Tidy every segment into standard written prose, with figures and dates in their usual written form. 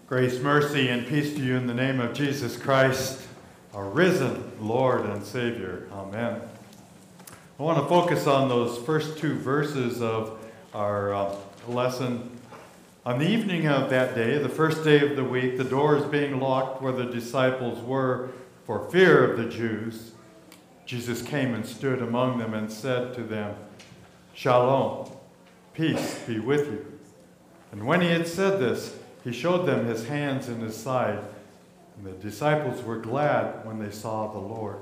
Grace, mercy, and peace to you in the name of Jesus Christ, our risen Lord and Savior. Amen. I want to focus on those first two verses of our lesson. On the evening of that day, the first day of the week, the doors being locked where the disciples were for fear of the Jews, Jesus came and stood among them and said to them, "Shalom, peace be with you." And when he had said this, he showed them his hands and his side, and the disciples were glad when they saw the Lord.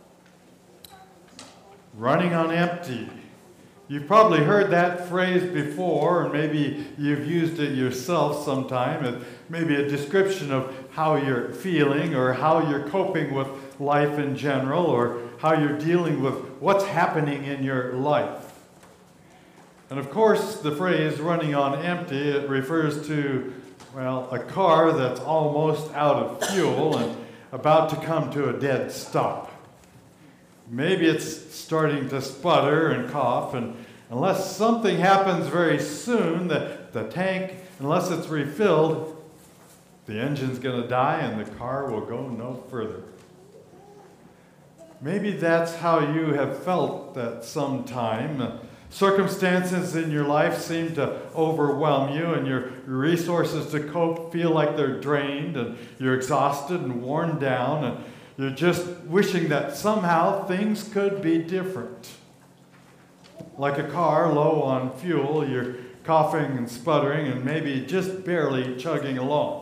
Running on empty. You've probably heard that phrase before, or maybe you've used it yourself sometime. It may be a description of how you're feeling or how you're coping with life in general, or how you're dealing with what's happening in your life. And of course, the phrase running on empty, it refers to a car that's almost out of fuel and about to come to a dead stop. Maybe it's starting to sputter and cough, and unless something happens very soon, the tank, unless it's refilled, the engine's going to die and the car will go no further. Maybe that's how you have felt at some time. Circumstances in your life seem to overwhelm you, and your resources to cope feel like they're drained, and you're exhausted and worn down, and you're just wishing that somehow things could be different. Like a car low on fuel, you're coughing and sputtering and maybe just barely chugging along.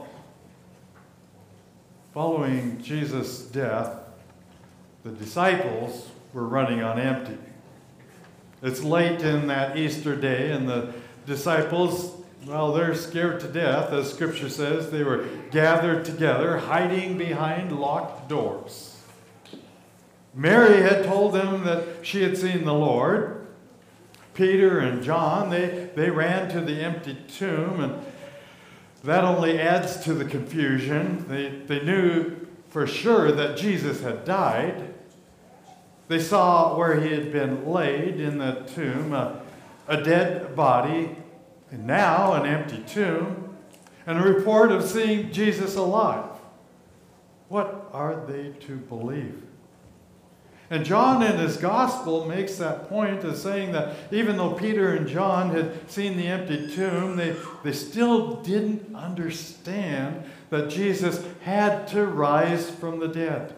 Following Jesus' death, the disciples were running on empty. It's late in that Easter day, and the disciples, they're scared to death. As Scripture says, they were gathered together, hiding behind locked doors. Mary had told them that she had seen the Lord. Peter and John, they ran to the empty tomb, and that only adds to the confusion. They knew for sure that Jesus had died. They saw where he had been laid in the tomb, a dead body, and now an empty tomb, and a report of seeing Jesus alive. What are they to believe? And John in his gospel makes that point as saying that even though Peter and John had seen the empty tomb, they still didn't understand that Jesus had to rise from the dead.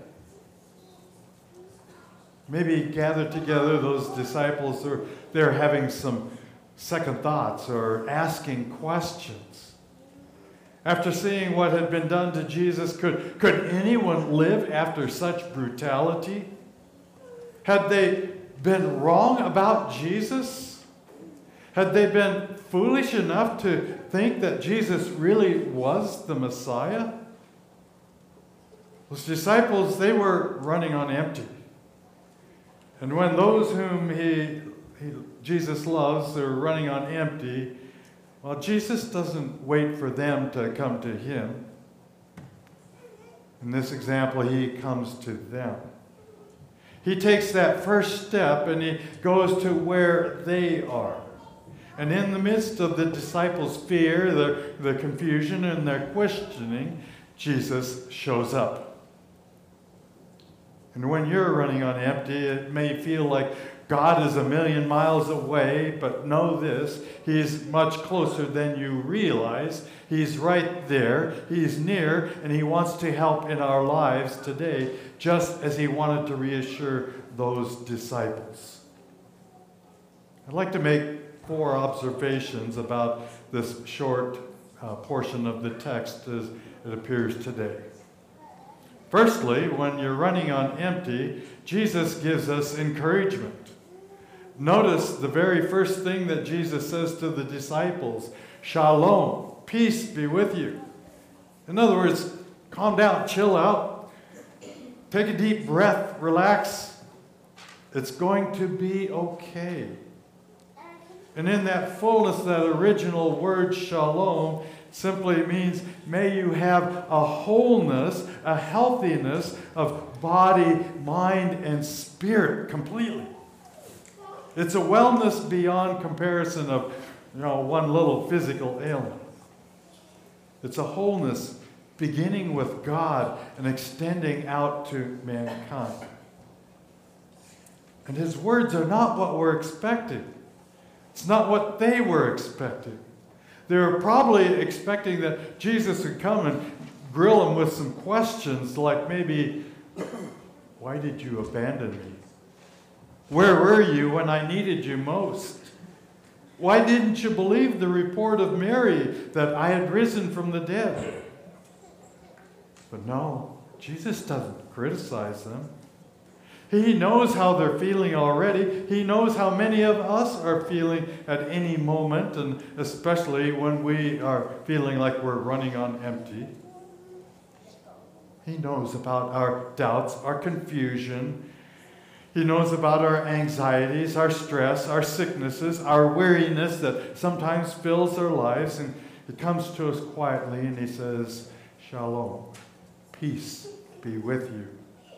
Maybe gathered together, those disciples, they're having some second thoughts or asking questions. After seeing what had been done to Jesus, could anyone live after such brutality? Had they been wrong about Jesus? Had they been foolish enough to think that Jesus really was the Messiah? Those disciples, they were running on empty. And when those whom Jesus loves are running on empty, Jesus doesn't wait for them to come to him. In this example, he comes to them. He takes that first step and he goes to where they are. And in the midst of the disciples' fear, the confusion, and their questioning, Jesus shows up. And when you're running on empty, it may feel like God is a million miles away, but know this, he's much closer than you realize. He's right there, he's near, and he wants to help in our lives today, just as he wanted to reassure those disciples. I'd like to make 4 observations about this short portion of the text as it appears today. Firstly, when you're running on empty, Jesus gives us encouragement. Notice the very first thing that Jesus says to the disciples, "Shalom, peace be with you." In other words, calm down, chill out, take a deep breath, relax. It's going to be okay. And in that fullness, that original word shalom simply means may you have a wholeness, a healthiness of body, mind, and spirit completely. It's a wellness beyond comparison of one little physical ailment. It's a wholeness beginning with God and extending out to mankind. And his words are not what we're expecting. It's not what they were expecting. They were probably expecting that Jesus would come and grill them with some questions like maybe, why did you abandon me? Where were you when I needed you most? Why didn't you believe the report of Mary that I had risen from the dead? But no, Jesus doesn't criticize them. He knows how they're feeling already. He knows how many of us are feeling at any moment, and especially when we are feeling like we're running on empty. He knows about our doubts, our confusion. He knows about our anxieties, our stress, our sicknesses, our weariness that sometimes fills our lives. And he comes to us quietly and he says, Shalom, peace be with you.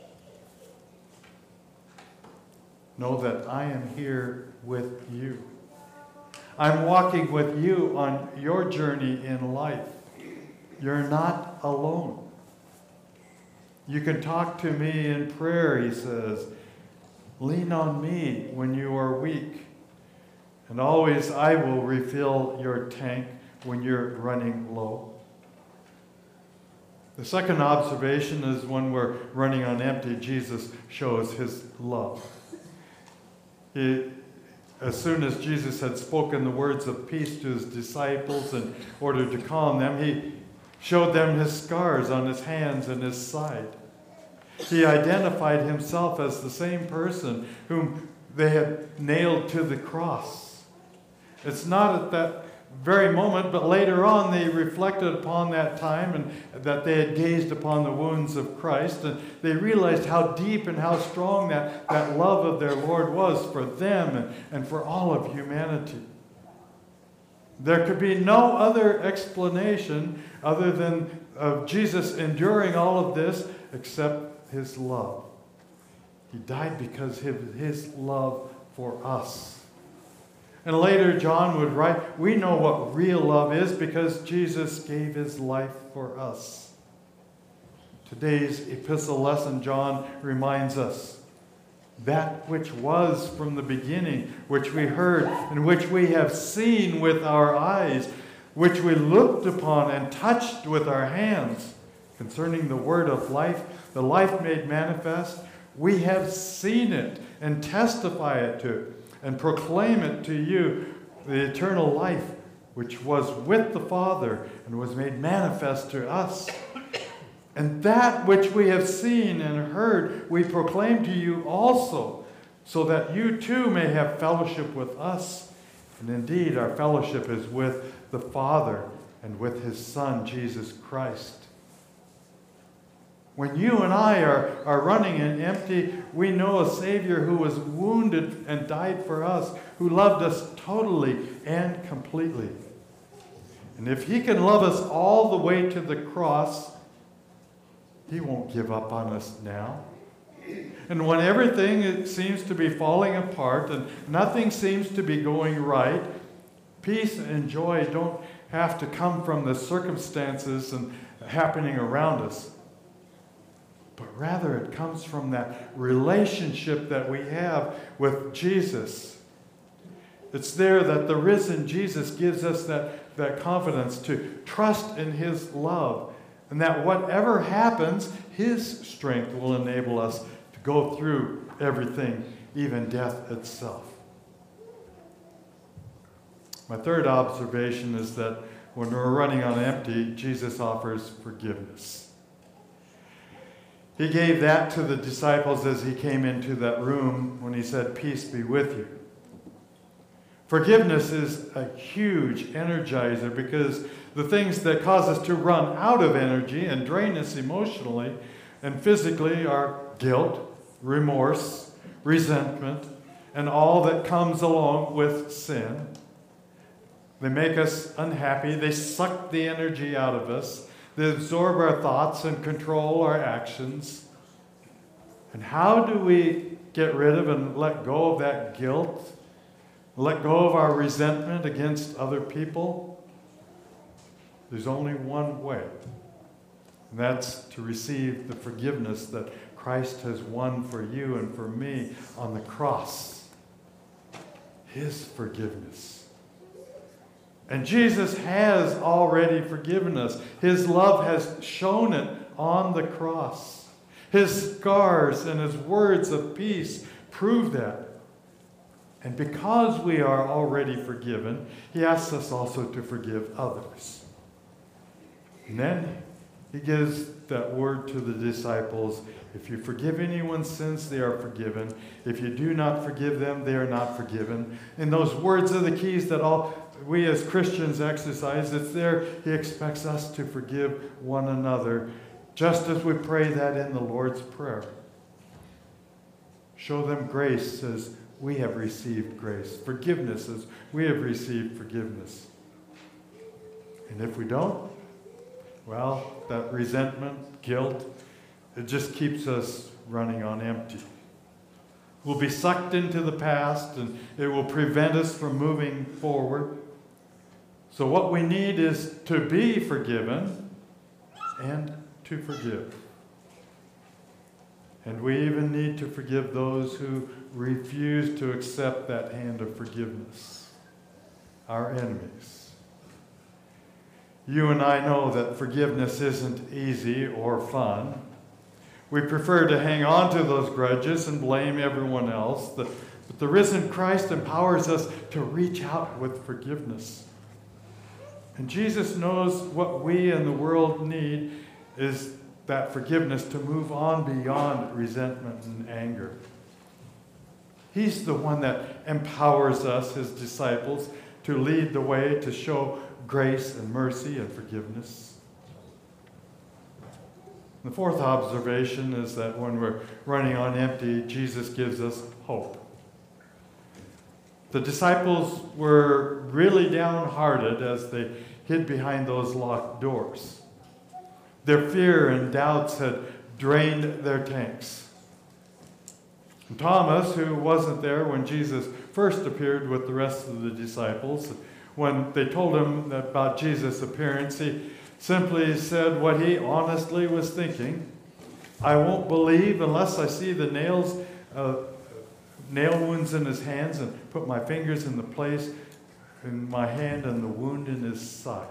Know that I am here with you. I'm walking with you on your journey in life. You're not alone. You can talk to me in prayer, he says. Lean on me when you are weak. And always I will refill your tank when you're running low. The second observation is when we're running on empty, Jesus shows his love. As soon as Jesus had spoken the words of peace to his disciples in order to calm them, he showed them his scars on his hands and his side. He identified himself as the same person whom they had nailed to the cross. It's not at that very moment, but later on they reflected upon that time and that they had gazed upon the wounds of Christ, and they realized how deep and how strong that love of their Lord was for them and for all of humanity. There could be no other explanation other than of Jesus enduring all of this except his love. He died because of his love for us. And later John would write, we know what real love is because Jesus gave his life for us. Today's epistle lesson, John reminds us, that which was from the beginning, which we heard, and which we have seen with our eyes, which we looked upon and touched with our hands, concerning the word of life, the life made manifest, we have seen it and testify it to and proclaim it to you, the eternal life which was with the Father and was made manifest to us. And that which we have seen and heard, we proclaim to you also, so that you too may have fellowship with us. And indeed, our fellowship is with the Father and with his Son, Jesus Christ. When you and I are running in empty, we know a Savior who was wounded and died for us, who loved us totally and completely. And if he can love us all the way to the cross, he won't give up on us now. And when everything seems to be falling apart and nothing seems to be going right, peace and joy don't have to come from the circumstances and happening around us. But rather it comes from that relationship that we have with Jesus. It's there that the risen Jesus gives us that confidence to trust in his love, and that whatever happens, his strength will enable us to go through everything, even death itself. My third observation is that when we're running on empty, Jesus offers forgiveness. He gave that to the disciples as he came into that room when he said, "Peace be with you." Forgiveness is a huge energizer because the things that cause us to run out of energy and drain us emotionally and physically are guilt, remorse, resentment, and all that comes along with sin. They make us unhappy. They suck the energy out of us. They absorb our thoughts and control our actions. And how do we get rid of and let go of that guilt? Let go of our resentment against other people? There's only one way. And that's to receive the forgiveness that Christ has won for you and for me on the cross. His forgiveness. And Jesus has already forgiven us. His love has shown it on the cross. His scars and his words of peace prove that. And because we are already forgiven, he asks us also to forgive others. And then he gives that word to the disciples: if you forgive anyone's sins, they are forgiven. If you do not forgive them, they are not forgiven. And those words are the keys that all we as Christians exercise. It's there. He expects us to forgive one another, just as we pray that in the Lord's Prayer. Show them grace as we have received grace. Forgiveness as we have received forgiveness. And if we don't, well, that resentment, guilt, it just keeps us running on empty. We'll be sucked into the past, and it will prevent us from moving forward. So what we need is to be forgiven and to forgive. And we even need to forgive those who refuse to accept that hand of forgiveness, our enemies. You and I know that forgiveness isn't easy or fun. We prefer to hang on to those grudges and blame everyone else. But the risen Christ empowers us to reach out with forgiveness. And Jesus knows what we in the world need is that forgiveness to move on beyond resentment and anger. He's the one that empowers us, his disciples, to lead the way, to show grace and mercy and forgiveness. The fourth observation is that when we're running on empty, Jesus gives us hope. The disciples were really downhearted as they hid behind those locked doors. Their fear and doubts had drained their tanks. And Thomas, who wasn't there when Jesus first appeared with the rest of the disciples, when they told him about Jesus' appearance, he simply said what he honestly was thinking: I won't believe unless I see the nail wounds in his hands and put my fingers in the place in my hand and the wound in his side.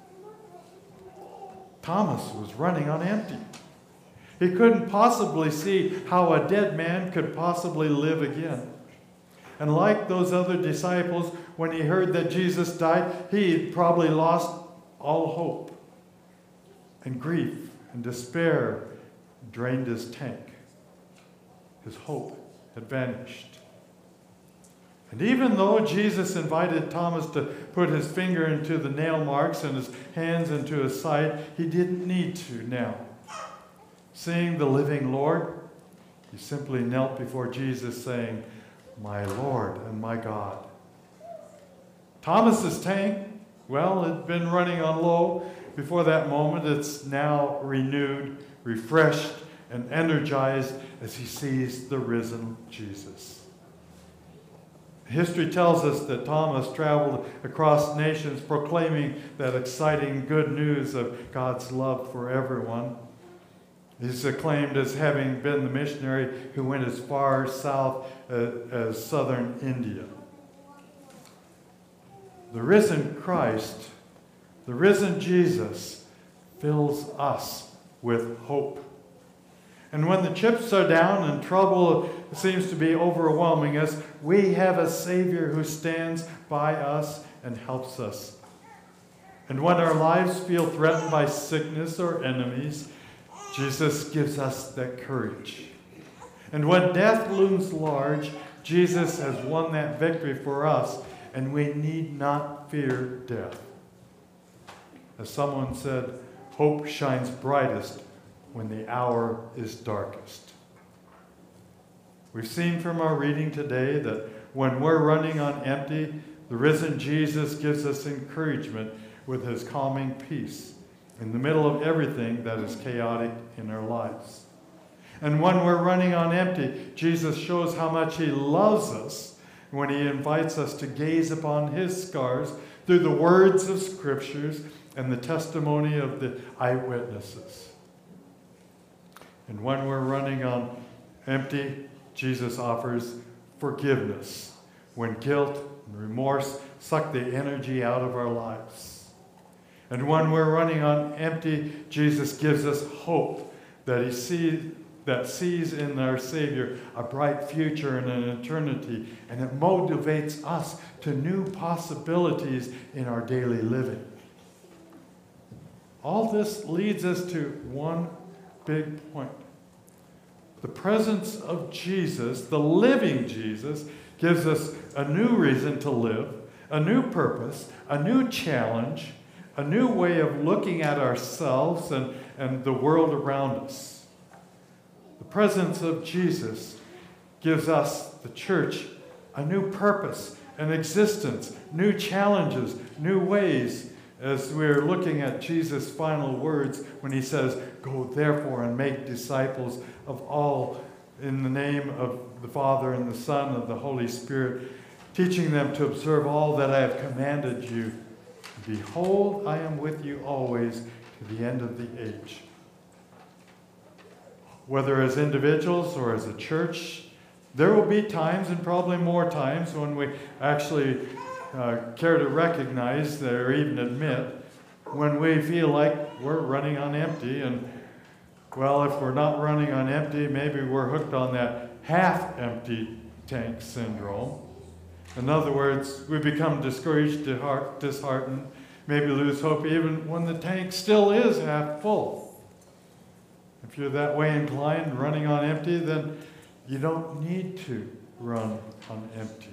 Thomas was running on empty. He couldn't possibly see how a dead man could possibly live again. And like those other disciples, when he heard that Jesus died, he probably lost all hope. And grief and despair drained his tank. His hope had vanished. And even though Jesus invited Thomas to put his finger into the nail marks and his hands into his side, he didn't need to now. Seeing the living Lord, he simply knelt before Jesus saying, "My Lord and my God." Thomas's tank, well, it had been running on low before that moment. It's now renewed, refreshed, and energized as he sees the risen Jesus. History tells us that Thomas traveled across nations proclaiming that exciting good news of God's love for everyone. He's acclaimed as having been the missionary who went as far south as southern India. The risen Christ, the risen Jesus, fills us with hope. And when the chips are down and trouble seems to be overwhelming us, we have a Savior who stands by us and helps us. And when our lives feel threatened by sickness or enemies, Jesus gives us that courage. And when death looms large, Jesus has won that victory for us, and we need not fear death. As someone said, hope shines brightest when the hour is darkest. We've seen from our reading today that when we're running on empty, the risen Jesus gives us encouragement with his calming peace in the middle of everything that is chaotic in our lives. And when we're running on empty, Jesus shows how much he loves us when he invites us to gaze upon his scars through the words of scriptures and the testimony of the eyewitnesses. And when we're running on empty, Jesus offers forgiveness when guilt and remorse suck the energy out of our lives. And when we're running on empty, Jesus gives us hope that sees in our Savior a bright future and an eternity, and it motivates us to new possibilities in our daily living. All this leads us to one big point. The presence of Jesus, the living Jesus, gives us a new reason to live, a new purpose, a new challenge, a new way of looking at ourselves and the world around us. The presence of Jesus gives us, the church, a new purpose, an existence, new challenges, new ways, as we're looking at Jesus' final words when he says, "Go therefore and make disciples of all in the name of the Father and the Son and the Holy Spirit, teaching them to observe all that I have commanded you. Behold, I am with you always to the end of the age." Whether as individuals or as a church, there will be times, and probably more times, when we actually care to recognize or even admit when we feel like we're running on empty. And, well, if we're not running on empty, maybe we're hooked on that half-empty tank syndrome. In other words, we become discouraged, disheartened, maybe lose hope even when the tank still is half full. If you're that way inclined, running on empty, then you don't need to run on empty.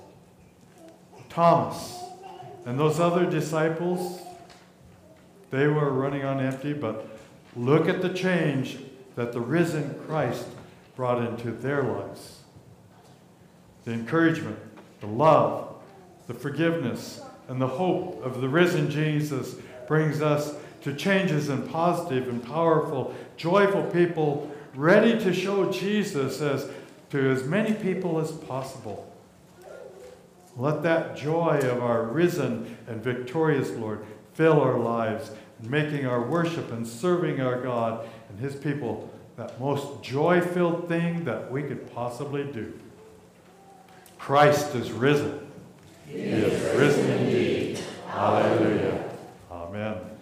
Thomas and those other disciples, they were running on empty, but look at the change that the risen Christ brought into their lives. The encouragement, the love, the forgiveness, and the hope of the risen Jesus brings us to changes in positive and powerful, joyful people ready to show Jesus to as many people as possible. Let that joy of our risen and victorious Lord fill our lives, making our worship and serving our God and his people that most joy-filled thing that we could possibly do. Christ is risen. He is risen indeed. Hallelujah. Amen.